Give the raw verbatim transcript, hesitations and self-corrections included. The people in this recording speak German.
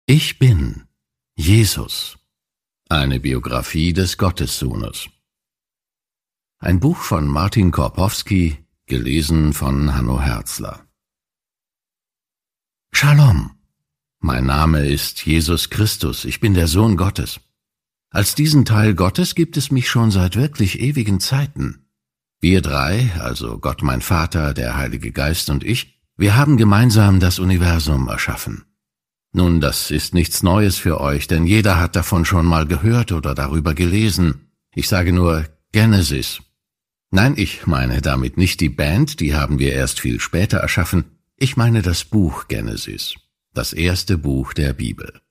Ich bin Jesus. Eine Biografie des Gottessohnes. Ein Buch von Martin Korpowski, gelesen von Hanno Herzler. Shalom. Mein Name ist Jesus Christus, ich bin der Sohn Gottes. Als diesen Teil Gottes gibt es mich schon seit wirklich ewigen Zeiten. Wir drei, also Gott mein Vater, der Heilige Geist und ich, wir haben gemeinsam das Universum erschaffen. Nun, das ist nichts Neues für euch, denn jeder hat davon schon mal gehört oder darüber gelesen. Ich sage nur Genesis. Nein, ich meine damit nicht die Band, die haben wir erst viel später erschaffen. Ich meine das Buch Genesis, das erste Buch der Bibel.